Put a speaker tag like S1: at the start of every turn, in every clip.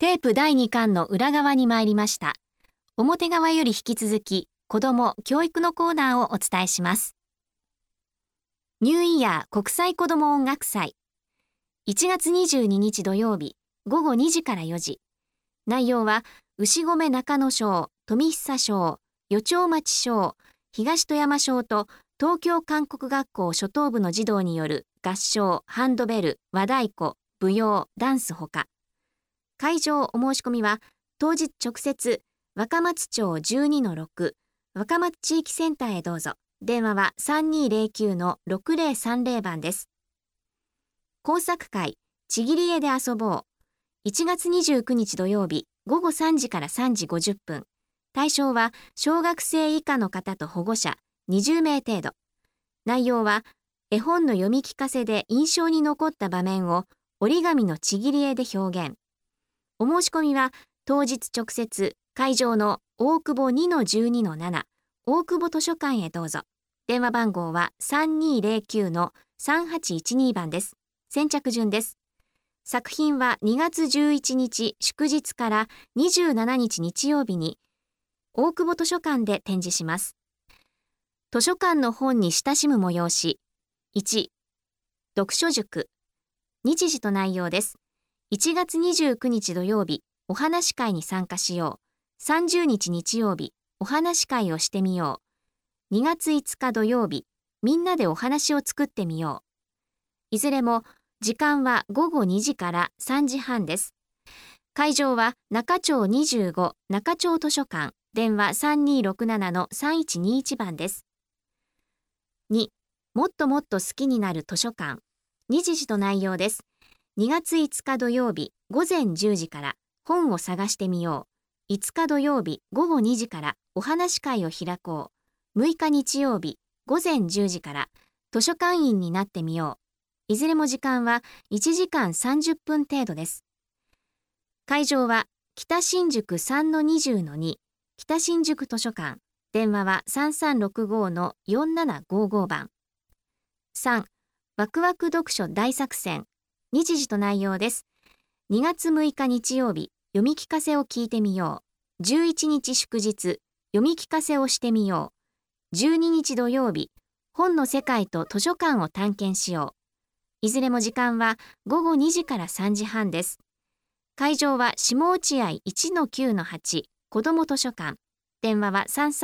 S1: テープ第2巻の裏側に参りました。表側より引き続き、子ども教育のコーナーをお伝えします。ニューイヤー国際子ども音楽祭。1月22日土曜日、午後2時から4時。内容は、牛込中野小、富久小、余町町小、東富山小と東京韓国学校初等部の児童による合唱、ハンドベル、和太鼓、舞踊、ダンスほか。会場お申し込みは、当日直接、若松町 12-6、若松地域センターへどうぞ。電話は 3209-6030 番です。工作会、ちぎり絵で遊ぼう。1月29日土曜日、午後3時から3時50分。対象は、小学生以下の方と保護者20名程度。内容は、絵本の読み聞かせで印象に残った場面を折り紙のちぎり絵で表現。お申し込みは当日直接会場の大久保 2-12-7 大久保図書館へどうぞ。電話番号は 3209-3812 番です。先着順です。作品は2月11日祝日から27日日曜日に大久保図書館で展示します。図書館の本に親しむ催し。1、読書塾。日時と内容です。1月29日土曜日、お話会に参加しよう。30日日曜日、お話会をしてみよう。2月5日土曜日、みんなでお話を作ってみよう。いずれも、時間は午後2時から3時半です。会場は中町25中町図書館、電話 3267-3121 番です。2、もっともっと好きになる図書館。日時と内容です。2月5日土曜日午前10時から本を探してみよう。5日土曜日午後2時からお話会を開こう。6日日曜日午前10時から図書館員になってみよう。いずれも時間は1時間30分程度です。会場は北新宿 3-20-2 北新宿図書館。電話は 3365-4755 番。3、ワクワク読書大作戦。日時と内容です。2月6日日曜日、読み聞かせを聞いてみよう。11日祝日、読み聞かせをしてみよう。12日土曜日、本の世界と図書館を探検しよう。いずれも時間は午後2時から3時半です。会場は下落合 1-9-8 子ども図書館。電話は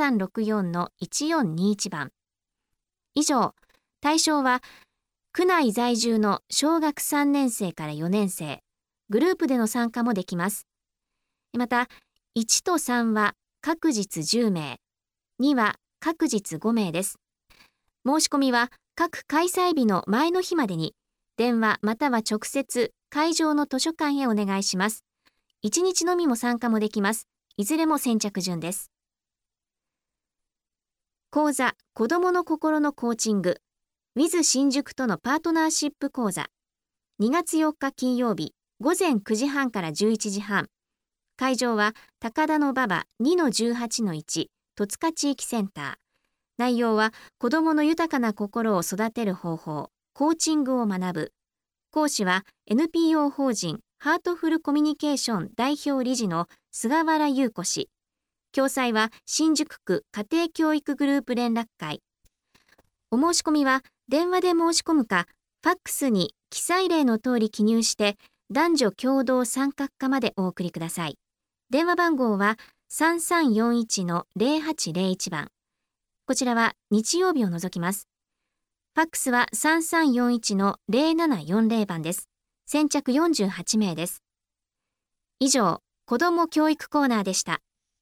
S1: 3364-1421 番。以上、対象は、区内在住の小学3年生から4年生、グループでの参加もできます。また、1と3は各日10名、2は各日5名です。申し込みは各開催日の前の日までに、電話または直接会場の図書館へお願いします。1日のみも参加もできます。いずれも先着順です。講座、子どもの心のコーチング。With 新宿とのパートナーシップ講座。2月4日金曜日、午前9時半から11時半。会場は高田馬場 2-18-1 戸塚地域センター。内容は子どもの豊かな心を育てる方法、コーチングを学ぶ。講師は NPO 法人ハートフルコミュニケーション代表理事の菅原優子氏。共催は新宿区家庭教育グループ連絡会。お申し込みは電話で申し込むか、ファックスに記載例の通り記入して男女共同参画課までお送りください。電話番号は 3341-0801 番。こちらは日曜日を除きます。ファックスは 3341-0740 番です。先着48名です。以上、子ども教育コーナーでした。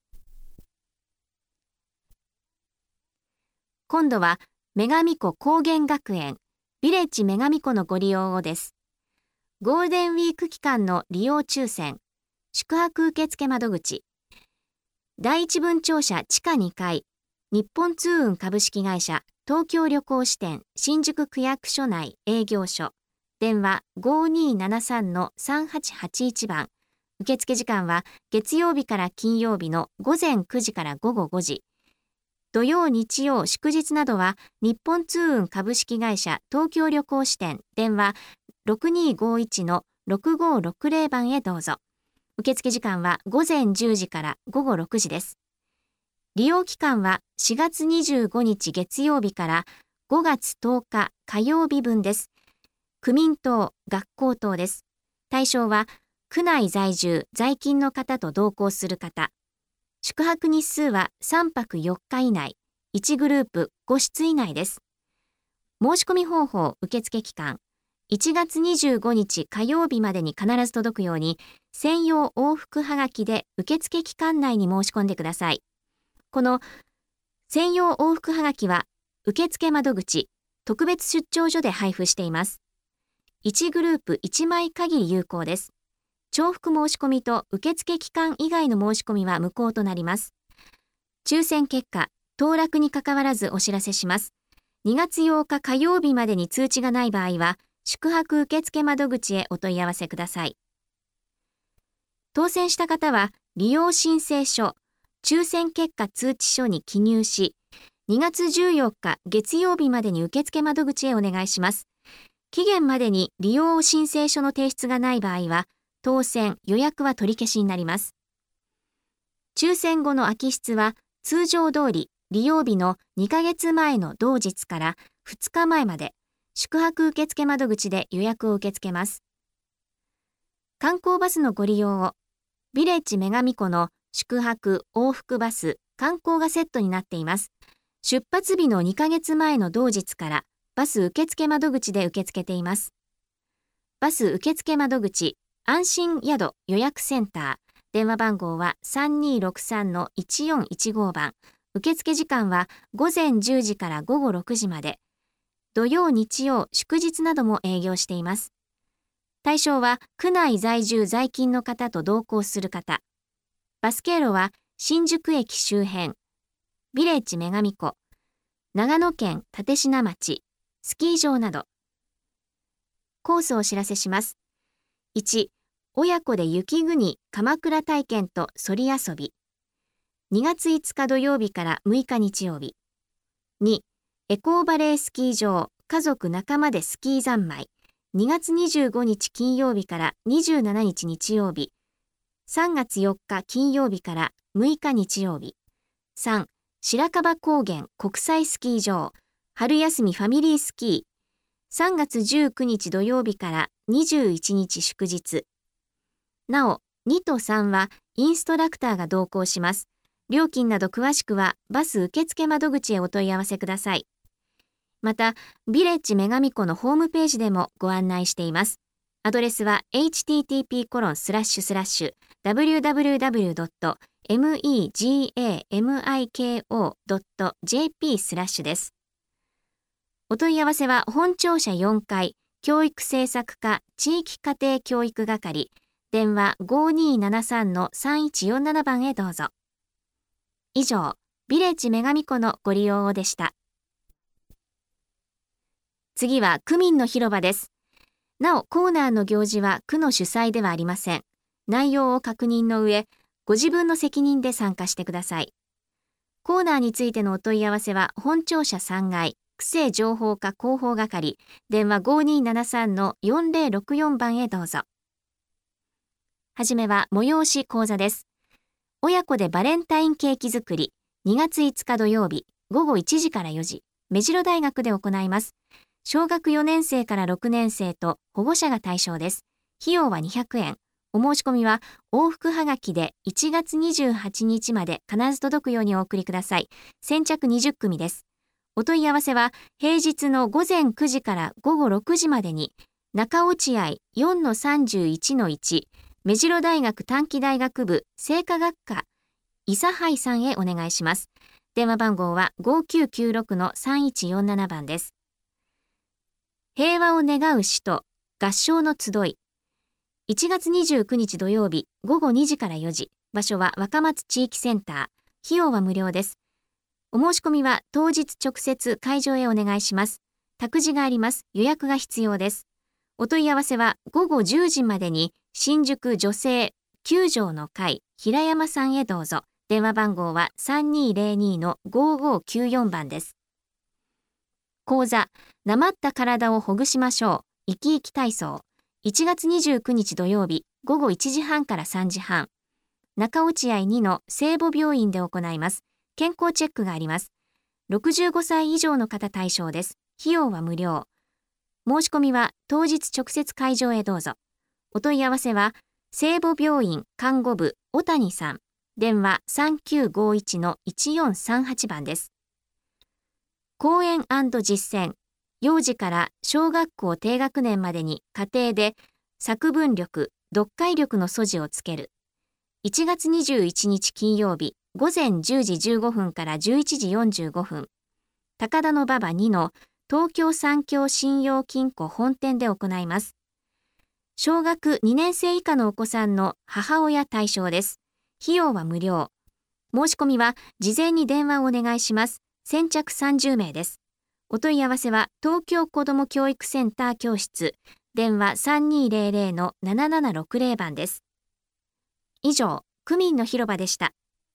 S1: 今度は女神湖高原学園ビレッジ女神湖のご利用をです。ゴールデンウィーク期間の利用抽選、宿泊受付窓口、第一分庁舎地下2階、日本通運株式会社東京旅行支店新宿区役所内営業所、電話 5273-3881 番。受付時間は月曜日から金曜日の午前9時から午後5時。土曜日曜祝日などは日本通運株式会社東京旅行支店電話 6251-6560 番へどうぞ。 受付時間は午前10時から午後6時です。利用期間は4月25日月曜日から5月10日火曜日分です。区民等、学校等です。対象は区内在住、在勤の方と同行する方。宿泊日数は3泊4日以内、1グループ5室以内です。申し込み方法、受付期間。1月25日火曜日までに必ず届くように、専用往復はがきで受付期間内に申し込んでください。この専用往復はがきは、受付窓口、特別出張所で配布しています。1グループ1枚限り有効です。重複申し込みと受付期間以外の申し込みは無効となります。抽選結果、当落にかかわらずお知らせします。2月8日火曜日までに通知がない場合は、宿泊受付窓口へお問い合わせください。当選した方は、利用申請書、抽選結果通知書に記入し、2月14日月曜日までに受付窓口へお願いします。期限までに利用申請書の提出がない場合は、当選・予約は取り消しになります。抽選後の空き室は、通常通り利用日の2ヶ月前の同日から2日前まで、宿泊受付窓口で予約を受け付けます。観光バスのご利用を、ヴィレッジ女神湖の宿泊・往復バス、観光がセットになっています。出発日の2ヶ月前の同日からバス受付窓口で受け付けています。バス受付窓口、安心宿予約センター、電話番号は 3263-1415 番。受付時間は午前10時から午後6時まで。土曜・日曜・祝日なども営業しています。対象は区内在住在勤の方と同行する方。バス経路は新宿駅周辺、ヴィレッジ女神湖、長野県立科町、スキー場など。コースをお知らせします。1、親子で雪国鎌倉体験とそり遊び。2月5日土曜日から6日日曜日。2、エコーバレースキー場家族仲間でスキー三昧。2月25日金曜日から27日日曜日。3月4日金曜日から6日日曜日。3、白樺高原国際スキー場春休みファミリースキー。3月19日土曜日から21日祝日。なお、2と3はインストラクターが同行します。料金など詳しくはバス受付窓口へお問い合わせください。また、ヴィレッジ女神湖のホームページでもご案内しています。アドレスは http://www.megamiko.jp/ です。お問い合わせは本庁舎4階教育政策課地域家庭教育係電話 5273-3147 番へどうぞ。以上、ヴィレッジ女神湖のご利用をでした。次は区民の広場です。なお、コーナーの行事は区の主催ではありません。内容を確認の上、ご自分の責任で参加してください。コーナーについてのお問い合わせは本庁舎3階区政情報課広報係電話 5273-4064 番へどうぞ。はじめは催し講座です。親子でバレンタインケーキ作り2月5日土曜日午後1時から4時目白大学で行います。小学4年生から6年生と保護者が対象です。費用は200円。お申し込みは往復はがきで1月28日まで必ず届くようにお送りください。先着20組です。お問い合わせは平日の午前9時から午後6時までに中落合 4-31-1 目白大学短期大学部生化学科伊佐杯さんへお願いします。電話番号は 5996-3147 番です。平和を願う使徒合唱の集い1月29日土曜日午後2時から4時場所は若松地域センター費用は無料です。お申し込みは当日直接会場へお願いします。託児があります。予約が必要です。お問い合わせは午後10時までに新宿女性9条の会平山さんへどうぞ。電話番号は 3202-5594 番です。講座なまった体をほぐしましょう生き生き体操1月29日土曜日午後1時半から3時半、中落合2の聖母病院で行います。健康チェックがあります。65歳以上の方対象です。費用は無料。申し込みは当日直接会場へどうぞ。お問い合わせは聖母病院看護部小谷さん、電話 3951-1438 番です。講演&実践、幼児から小学校低学年までに家庭で作文力、読解力の素地をつける。1月21日金曜日、午前10時15分から11時45分、高田馬場2の東京三協信用金庫本店で行います。小学2年生以下のお子さんの母親対象です。費用は無料。申し込みは事前に電話をお願いします。先着30名です。お問い合わせは東京子ども教育センター教室、電話 3200-7760 番です。以上、区民の広場でした。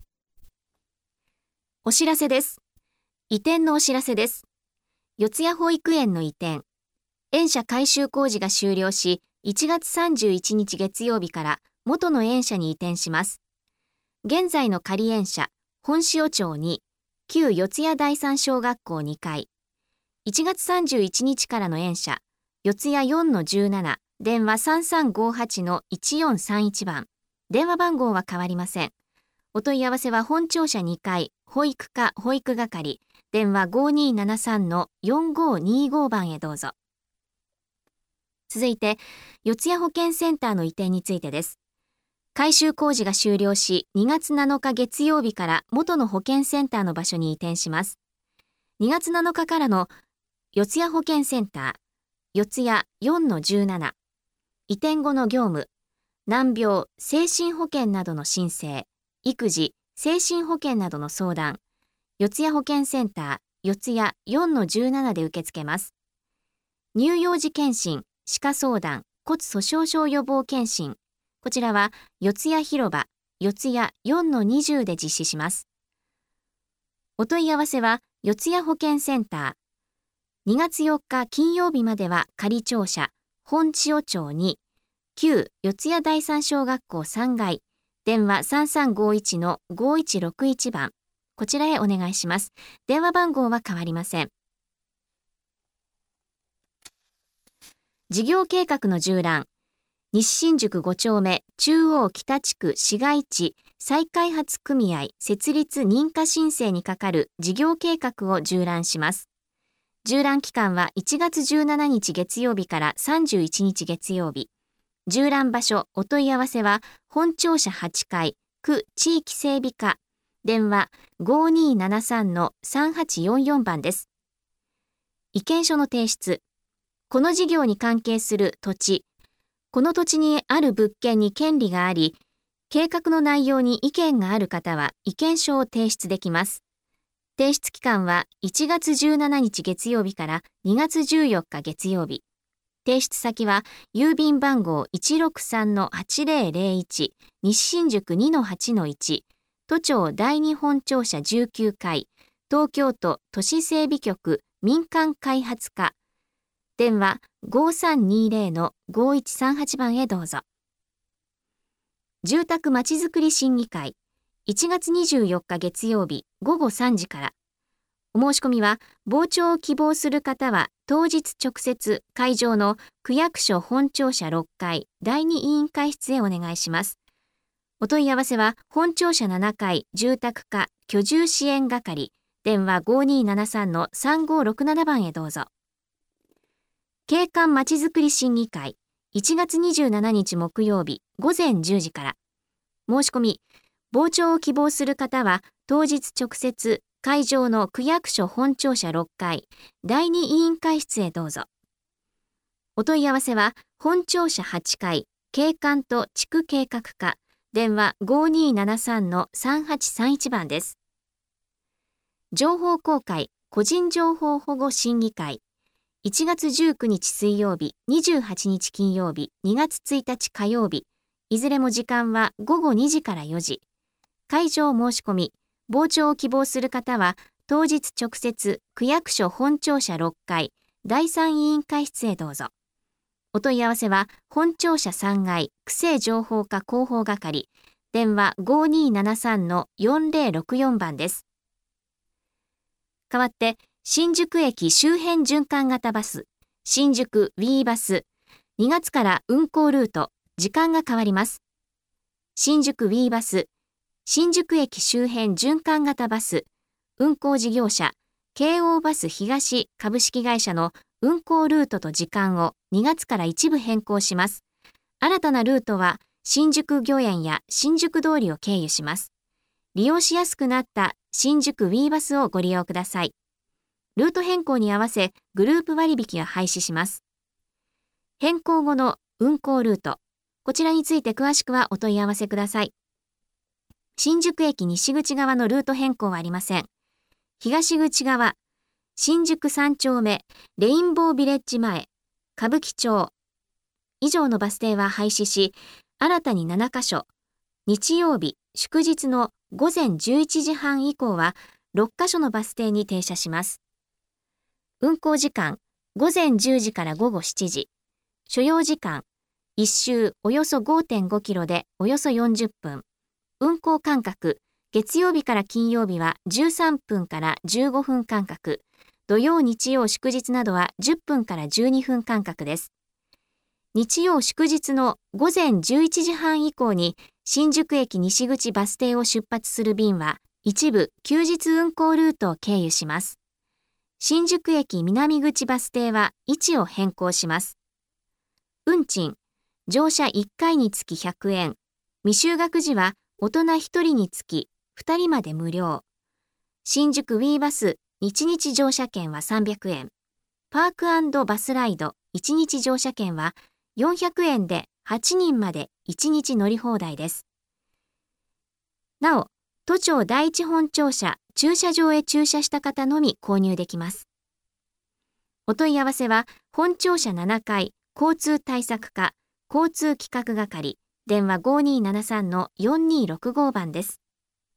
S1: お知らせです。移転のお知らせです。四谷保育園の移転。園舎改修工事が終了し、1月31日月曜日から元の園舎に移転します。現在の仮園舎、本塩町2、旧四谷第三小学校2階。1月31日からの園舎、四谷 4-17、電話 3358-1431 番。電話番号は変わりません。お問い合わせは本庁舎2階、保育課保育係、電話 5273-4525 番へどうぞ。続いて、四谷保健センターの移転についてです。改修工事が終了し、2月7日月曜日から元の保健センターの場所に移転します。2月7日からの四谷保健センター、四谷 4-17、移転後の業務、難病、精神保健などの申請、育児、精神保健などの相談、四谷保健センター、四谷 4-17 で受け付けます。乳幼児検診、歯科相談、骨粗鬆症予防検診、こちらは四谷広場、四谷 4-20 で実施します。お問い合わせは四谷保健センター。2月4日金曜日までは仮庁舎、本千代町2、旧四谷第三小学校3階、電話 3351-5161 番。こちらへお願いします。電話番号は変わりません。事業計画の縦覧。西新宿5丁目中央北地区市街地再開発組合設立認可申請に係る事業計画を縦覧します。縦覧期間は1月17日月曜日から31日月曜日。縦覧場所お問い合わせは本庁舎8階区地域整備課、電話 5273-3844 番です。意見書の提出。この事業に関係する土地、この土地にある物件に権利があり、計画の内容に意見がある方は意見書を提出できます。提出期間は1月17日月曜日から2月14日月曜日。提出先は郵便番号 163-8001 西新宿 2-8-1 都庁第二本庁舎19階東京都都市整備局民間開発課、電話 5320-5138 番へどうぞ。住宅まちづくり審議会、1月24日月曜日午後3時から。お申し込みは、傍聴を希望する方は、当日直接会場の区役所本庁舎6階第2委員会室へお願いします。お問い合わせは、本庁舎7階住宅課居住支援係、電話 5273-3567 番へどうぞ。景観まちづくり審議会、1月27日木曜日午前10時から。申し込み、傍聴を希望する方は、当日直接会場の区役所本庁舎6階第2委員会室へどうぞ。お問い合わせは、本庁舎8階景観と地区計画課、電話 5273-3831 番です。情報公開個人情報保護審議会、1月19日水曜日、28日金曜日、2月1日火曜日、いずれも時間は午後2時から4時。会場申し込み、傍聴を希望する方は、当日直接区役所本庁舎6階第3委員会室へどうぞ。 お問い合わせは本庁舎3階区政情報課広報係、電話 5273-4064 番です。代わって新宿駅周辺循環型バス新宿 WE バス、2月から運行ルート時間が変わります。新宿 WE バス新宿駅周辺循環型バス運行事業者京王バス東株式会社の運行ルートと時間を2月から一部変更します。新たなルートは新宿御苑や新宿通りを経由します。利用しやすくなった新宿 WE バスをご利用ください。ルート変更に合わせグループ割引を廃止します。変更後の運行ルート、こちらについて詳しくはお問い合わせください。新宿駅西口側のルート変更はありません。東口側、新宿3丁目、レインボービレッジ前、歌舞伎町以上のバス停は廃止し、新たに7カ所、日曜日、祝日の午前11時半以降は6カ所のバス停に停車します。運行時間、午前10時から午後7時。所要時間、1周およそ 5.5 キロでおよそ40分。運行間隔、月曜日から金曜日は13分から15分間隔。土曜日曜祝日などは10分から12分間隔です。日曜祝日の午前11時半以降に新宿駅西口バス停を出発する便は一部休日運行ルートを経由します。新宿駅南口バス停は位置を変更します。運賃、乗車1回につき100円。未就学時は大人1人につき2人まで無料。新宿 WE バス1日乗車券は300円。パーク&バスライド1日乗車券は400円で8人まで1日乗り放題です。なお、都庁第一本庁舎駐車場へ駐車した方のみ購入できます。お問い合わせは本庁舎7階交通対策課交通企画係、電話 5273-4265 番です。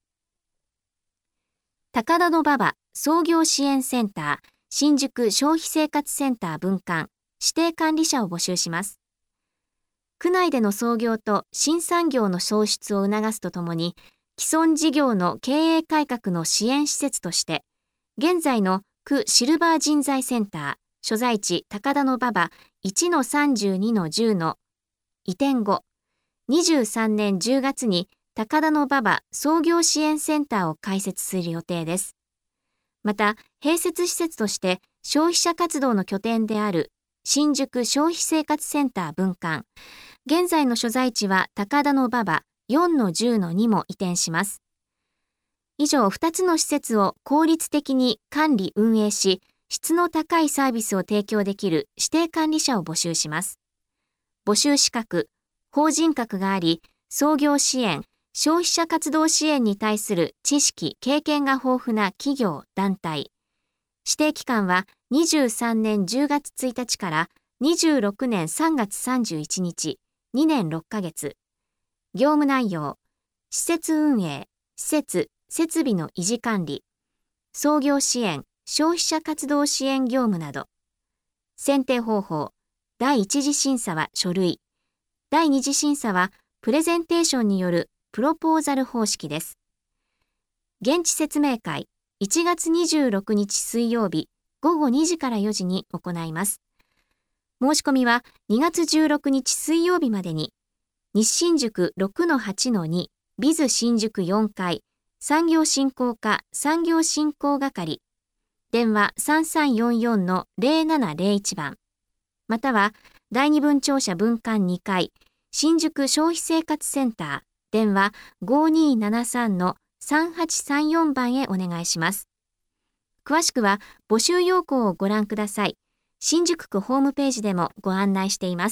S1: 高田馬場創業支援センター新宿消費生活センター分館指定管理者を募集します。区内での創業と新産業の創出を促すとともに、既存事業の経営改革の支援施設として、現在の区シルバー人材センター、所在地高田馬場 1-32-10 の移転後、23年10月に高田馬場創業支援センターを開設する予定です。また、併設施設として消費者活動の拠点である新宿消費生活センター分館、現在の所在地は高田馬場 4-10-2 も移転します。以上2つの施設を効率的に管理運営し、質の高いサービスを提供できる指定管理者を募集します。募集資格、法人格があり、創業支援、消費者活動支援に対する知識・経験が豊富な企業・団体。指定期間は23年10月1日から26年3月31日、2年6ヶ月。業務内容、施設運営、施設・設備の維持管理、創業支援、消費者活動支援業務など。選定方法、第一次審査は書類。第二次審査はプレゼンテーションによるプロポーザル方式です。現地説明会、1月26日水曜日午後2時から4時に行います。申し込みは2月16日水曜日までに、西新宿 6-8-2 ビズ新宿4階産業振興課産業振興係、電話 3344-0701 番、または第二分庁舎分館2階新宿消費生活センター、電話 5273-3834 番へお願いします。詳しくは募集要項をご覧ください。新宿区ホームページでもご案内しています。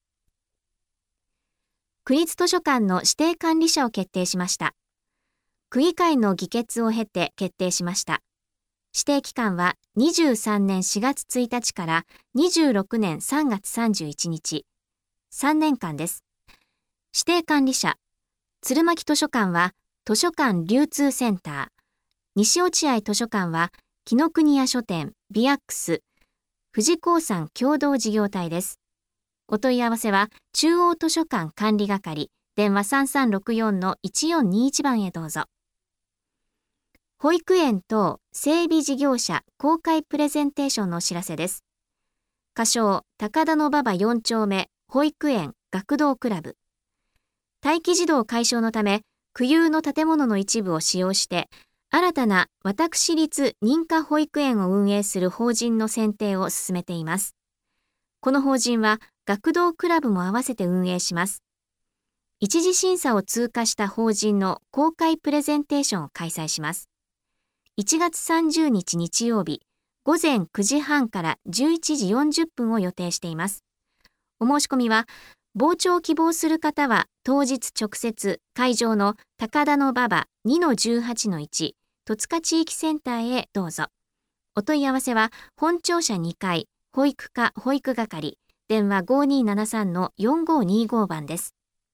S1: 区立図書館の指定管理者を決定しました。区議会の議決を経て決定しました。指定期間は23年4月1日から26年3月31日。3年間です。指定管理者、鶴巻図書館は図書館流通センター、西落合図書館は紀ノ国屋書店、ビアックス、富士興産共同事業体です。 お問い合わせは中央図書館管理係、電話3364-1421番へどうぞ。保育園等整備事業者公開プレゼンテーションのお知らせです。仮称高田馬場4丁目保育園学童クラブ。待機児童解消のため、区有の建物の一部を使用して、新たな私立認可保育園を運営する法人の選定を進めています。この法人は学童クラブも合わせて運営します。一次審査を通過した法人の公開プレゼンテーションを開催します。1月30日日曜日、午前9時半から11時40分を予定しています。お申し込みは、傍聴を希望する方は当日直接会場の高田馬場 2-18-1 戸塚地域センターへどうぞ。お問い合わせは本庁舎2階保育課保育係、電話 5273-4525 番です。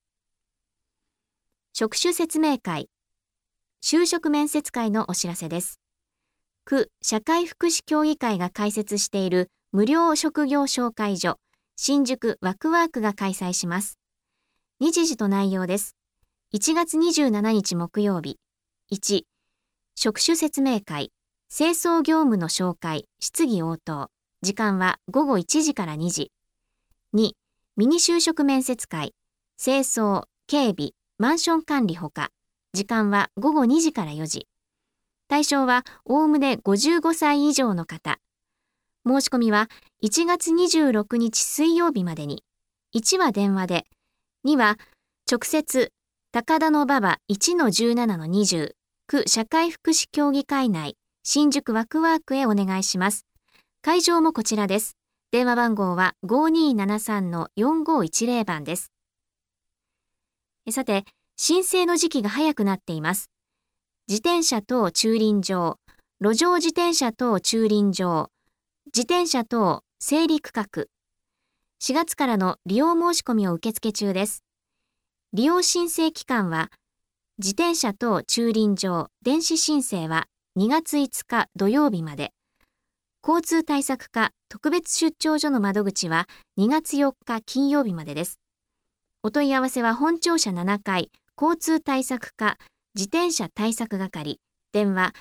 S1: 職種説明会、就職面接会のお知らせです。区社会福祉協議会が開設している無料職業紹介所、新宿ワクワークが開催します。日時と内容です。1月27日木曜日。1、職種説明会、清掃業務の紹介、質疑応答。時間は午後1時から2時。2、ミニ就職面接会、清掃、警備、マンション管理ほか。時間は午後2時から4時。対象はおおむね55歳以上の方。申し込みは1月26日水曜日までに。1は電話で、2は直接高田馬場 1-17-20 区社会福祉協議会内新宿ワクワークへお願いします。会場もこちらです。電話番号は 5273-4510 番です。さて、申請の時期が早くなっています。自転車等駐輪場、路上自転車等駐輪場、自転車等整理区画。4月からの利用申し込みを受付中です。利用申請期間は、自転車等駐輪場電子申請は2月5日土曜日まで。交通対策課特別出張所の窓口は2月4日金曜日までです。お問い合わせは本庁舎7階交通対策課自転車対策係、電話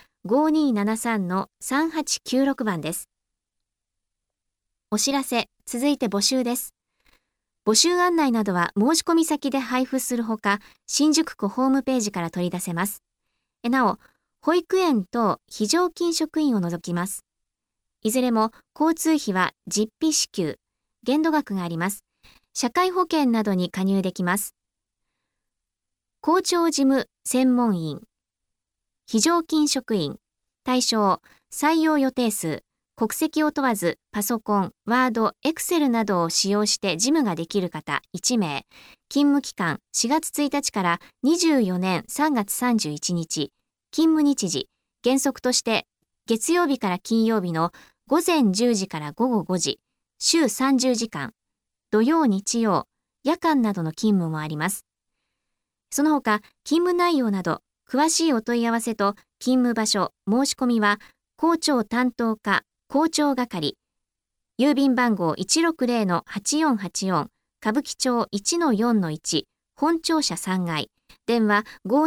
S1: 5273-3896 番です。お知らせ、続いて募集です。募集案内などは申し込み先で配布するほか、新宿区ホームページから取り出せます。なお、保育園等非常勤職員を除きます。いずれも交通費は実費支給、限度額があります。社会保険などに加入できます。校長事務専門員、非常勤職員、対象、採用予定数、国籍を問わずパソコン、ワード、エクセルなどを使用して事務ができる方1名、勤務期間4月1日から24年3月31日、勤務日時、原則として月曜日から金曜日の午前10時から午後5時、週30時間、土曜日曜、夜間などの勤務もあります。その他、勤務内容など、詳しいお問い合わせと勤務場所、申し込みは、校長担当課、校長係、郵便番号 160-8484、歌舞伎町 1-4-1、本庁舎3階、電話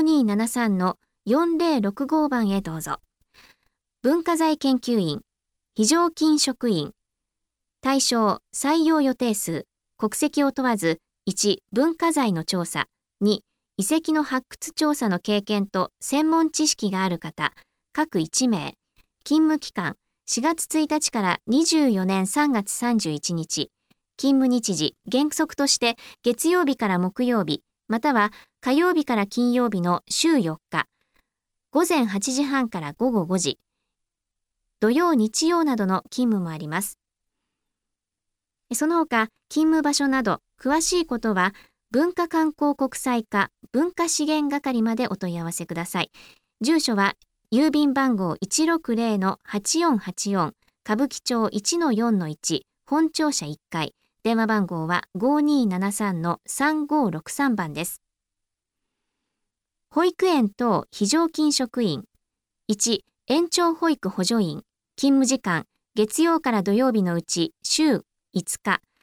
S1: 5273-4065 番へどうぞ。文化財研究員、非常勤職員、対象、採用予定数、国籍を問わず、1、文化財の調査、2、遺跡の発掘調査の経験と専門知識がある方、各1名、勤務期間、4月1日から24年3月31日、勤務日時、原則として月曜日から木曜日、または火曜日から金曜日の週4日、午前8時半から午後5時、土曜日曜などの勤務もあります。その他、勤務場所など詳しいことは、文化観光国際課文化資源係までお問い合わせください。住所は郵便番号 160-8484 歌舞伎町 1-4-1 本庁舎1階、電話番号は 5273-3563 番です。保育園等非常勤職員、1、延長保育補助員、勤務時間月曜から土曜日のうち週5日、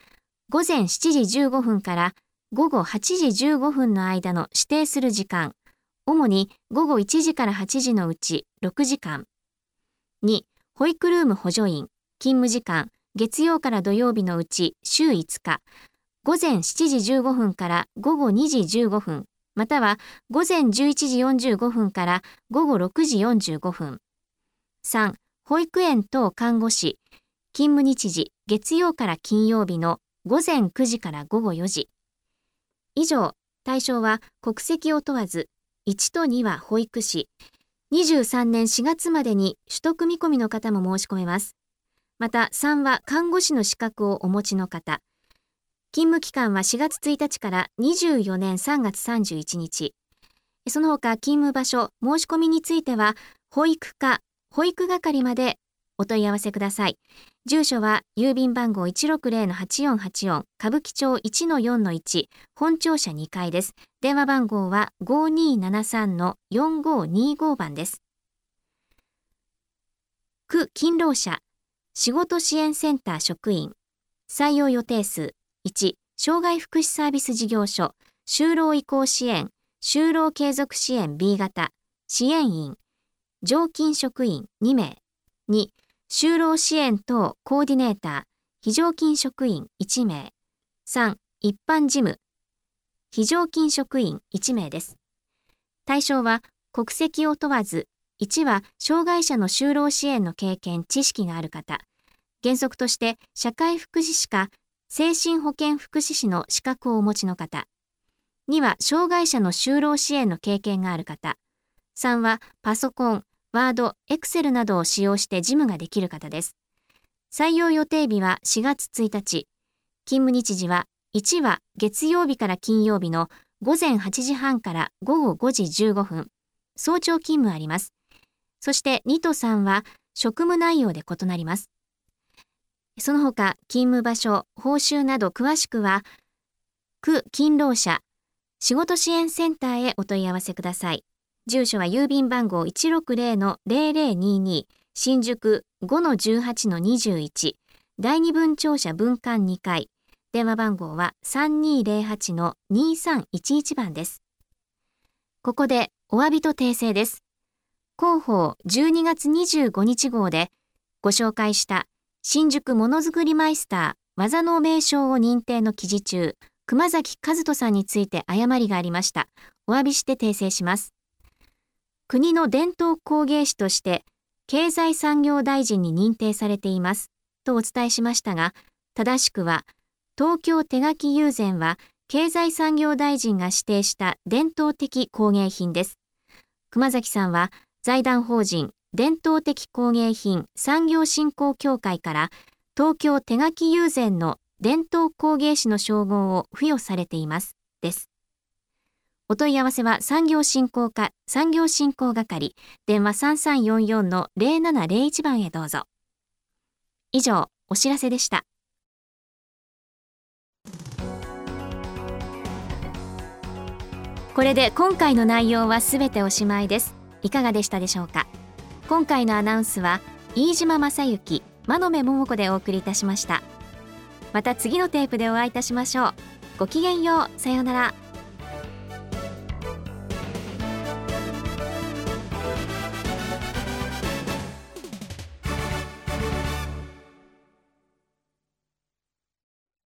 S1: 午前7時15分から午後8時15分の間の指定する時間、主に午後1時から8時のうち6時間。2、保育ルーム補助員、勤務時間、月曜から土曜日のうち週5日、午前7時15分から午後2時15分、または午前11時45分から午後6時45分。3、保育園等看護師、勤務日時、月曜から金曜日の午前9時から午後4時。以上、対象は国籍を問わず、1と2は保育士、23年4月までに取得見込みの方も申し込めます。また3は看護師の資格をお持ちの方。勤務期間は4月1日から24年3月31日。その他勤務場所、申し込みについては、保育課、保育係までお問い合わせください。住所は郵便番号 160-8484 歌舞伎町 1-4-1 本庁舎2階です。電話番号は 5273-4525 番です。区勤労者仕事支援センター職員採用予定数1、障害福祉サービス事業所就労移行支援就労継続支援 B 型支援員常勤職員2名。2、就労支援等コーディネーター非常勤職員1名。3、一般事務非常勤職員1名です。対象は国籍を問わず、1は障害者の就労支援の経験・知識がある方、原則として社会福祉士か精神保健福祉士の資格をお持ちの方、2は障害者の就労支援の経験がある方、3はパソコン、ワード、エクセルなどを使用して事務ができる方です。採用予定日は4月1日。勤務日時は1は月曜日から金曜日の午前8時半から午後5時15分。早朝勤務あります。そして2と3は職務内容で異なります。その他、勤務場所、報酬など詳しくは、区勤労者仕事支援センターへお問い合わせください。住所は郵便番号 160-0022 新宿 5-18-21 第二分庁舎分館2階。電話番号は 3208-2311 番です。ここでお詫びと訂正です。広報12月25日号でご紹介した新宿ものづくりマイスター技能名称を認定の記事中、熊崎和人さんについて誤りがありました。お詫びして訂正します。国の伝統工芸士として経済産業大臣に認定されていますとお伝えしましたが、正しくは東京手描き友禅は経済産業大臣が指定した伝統的工芸品です。熊崎さんは財団法人伝統的工芸品産業振興協会から東京手描き友禅の伝統工芸士の称号を付与されていますです。お問い合わせは産業振興課産業振興係電話 3344-0701 番へどうぞ。以上、お知らせでした。これで今回の内容はすべておしまいです。いかがでしたでしょうか。今回のアナウンスは飯島正幸、真鍋桃子でお送りいたしました。また次のテープでお会いいたしましょう。ごきげんよう。さようなら。